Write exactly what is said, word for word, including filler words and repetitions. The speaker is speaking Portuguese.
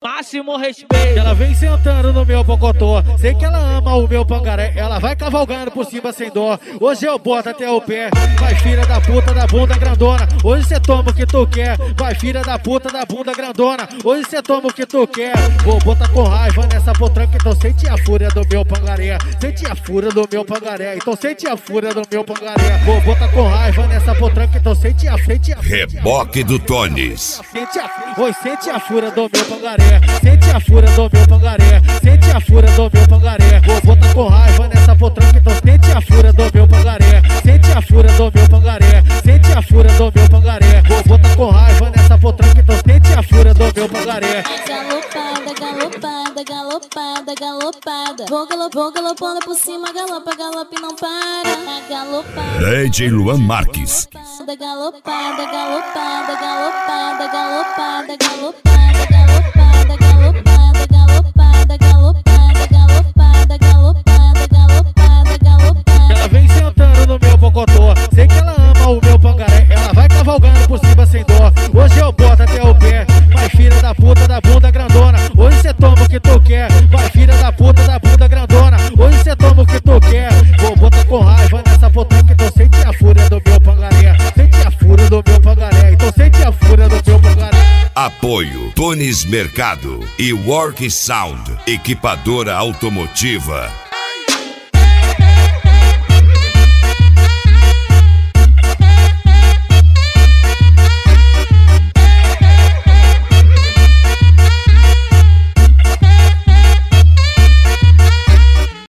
máximo respeito. Ela vem sentando no meu pocotó, sei que ela ama o meu pangaré. Ela vai cavalgando por cima sem dó, hoje eu boto até o pé. Vai filha da puta da bunda grandona, hoje cê toma o que tu quer. Vai filha da puta da bunda grandona, hoje cê toma o que tu quer. Vou botar com raiva nessa potranca, então sente a fúria do meu pangaré. Sente a fúria do meu pangaré, então sente a fúria do meu pangaré. Vou botar com raiva nessa potranca, então sente a frente a Reboque do Tones. Sente a, oi, sente a fúria do meu pangaré. Sente a fúria do meu pangaré. Sente a fúria do meu pangaré. Vou botar com raiva nessa potranca, então sente a fúria do meu pangaré. Sente a fúria do meu pangaré. Sente a fúria do meu pangaré. Vou botar com raiva nessa potranca, então sente a fúria do meu pangaré. Galopada, galopada, galopada, galopada. Vou galopando, vou galopando por cima, galopa, galope não para. Galopada. D J Luan Marques. Galopada, galopada, galopada, galopada, galopada, galopada, galopada, galopada, galopada, galopada, galopada, galopada, galopada. Ela vem sentando no meu pocotó, sei que ela ama o meu pangaré. Ela vai cavalgando por cima sem dó, hoje eu boto até o pé. Vai filha da puta da bunda grandona, hoje cê toma o que tu quer. Vai filha da puta da bunda grandona, hoje cê toma o que tu quer. Vou botar com raiva nessa potranca, então sente a fúria do meu pangaré. Sente a fúria do meu pangaré, então sente a fúria do meu pangaré. Apoio Tones Mercado e Work Sound, equipadora automotiva.